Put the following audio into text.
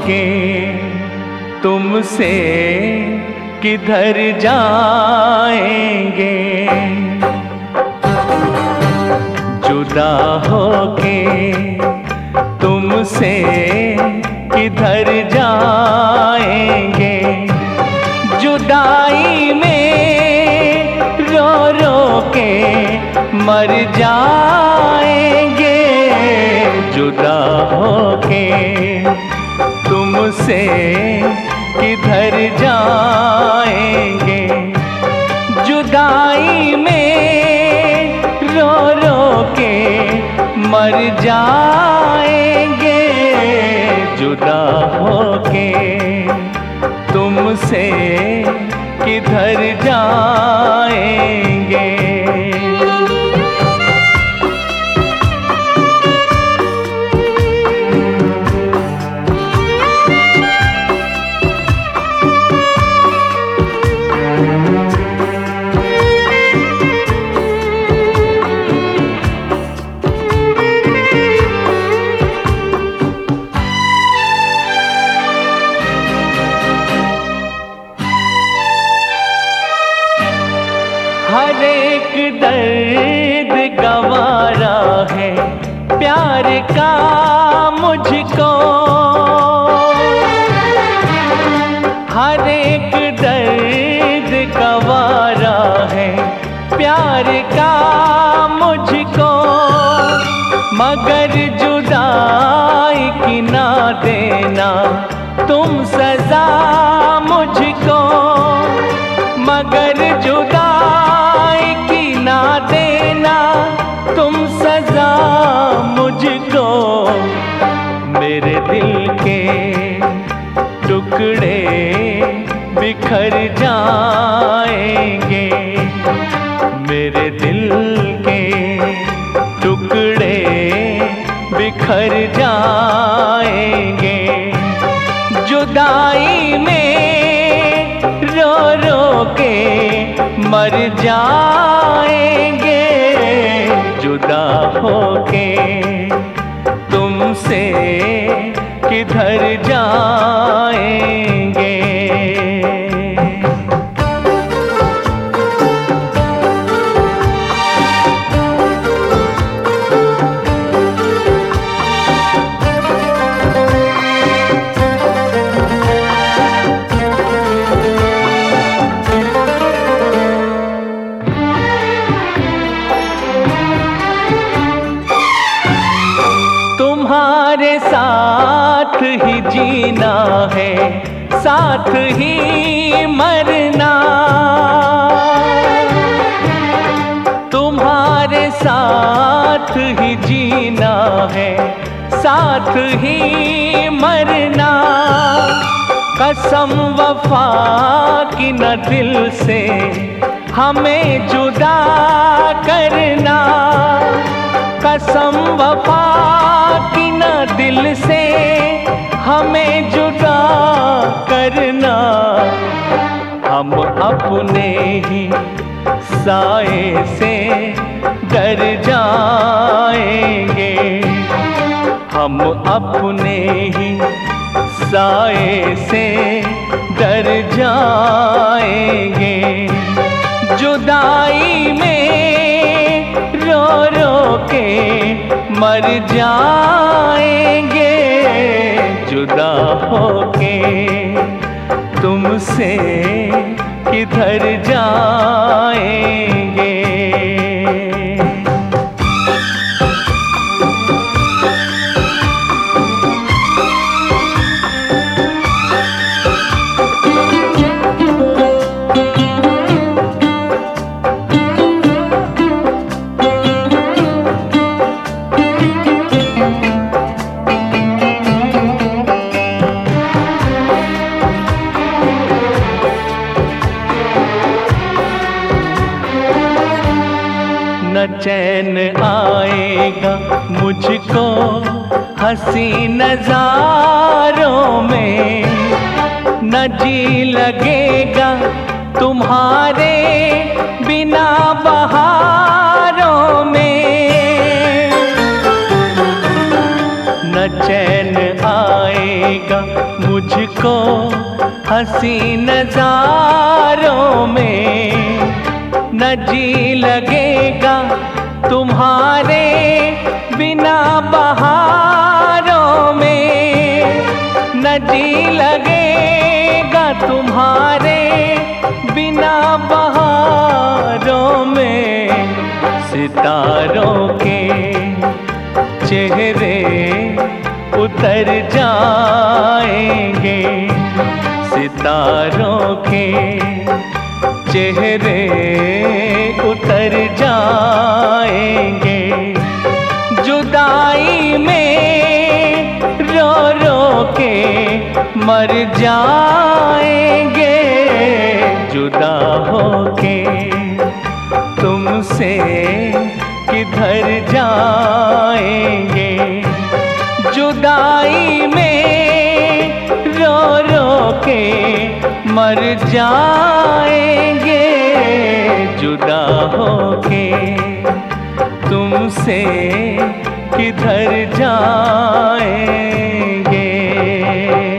होके तुमसे किधर जाएंगे, जुदा होके तुमसे किधर जाएंगे। जुदाई में रो रो के मर जाएंगे, जुदा होके तुमसे किधर जाएंगे। जुदाई में रो रो के मर जाएंगे, जुदा होके तुमसे किधर जाएंगे। हर एक दर्द गवारा है प्यार का मुझको, हर एक दर्द गवारा है प्यार का मुझको। मगर जुदाई की ना देना तुम सजा मुझको, मगर जुदाई की ना देना तुम सजा मुझको। मेरे दिल के टुकड़े बिखर जाएंगे, मेरे दिल के टुकड़े बिखर जाएंगे। जुदाई में रो रो के मर जाएंगे, जुदा होके तुमसे किधर जाएंगे। तुम्हारे साथ ही जीना है, साथ ही मरना। तुम्हारे साथ ही जीना है, साथ ही मरना। कसम वफा की न दिल से हमें जुदा करना, कसम वफा की न दिल से हमें जुदा करना। हम अपने ही साए से डर जाएंगे, हम अपने ही साए से डर जाएंगे। जुदाई में रो रो के मर जाएंगे, जुदा होके तुमसे किधर जाएंगे। न चैन आएगा मुझको हंसी नजारों में, न जी लगेगा तुम्हारे बिना बहारों में। न चैन आएगा हंसी नजारों में न जी लगेगा तुम्हारे बिना बहारों में, न जी लगेगा तुम्हारे बिना बहारों में। सितारों के चेहरे उतर जाएंगे, सितारों के चेहरे उतर जाएंगे। जुदाई में रो रो के मर जाएंगे, जुदा होके तुमसे किधर जाएंगे। जुदाई में रो रो के मर जाएंगे, जुदा होके तुमसे किधर जाएंगे।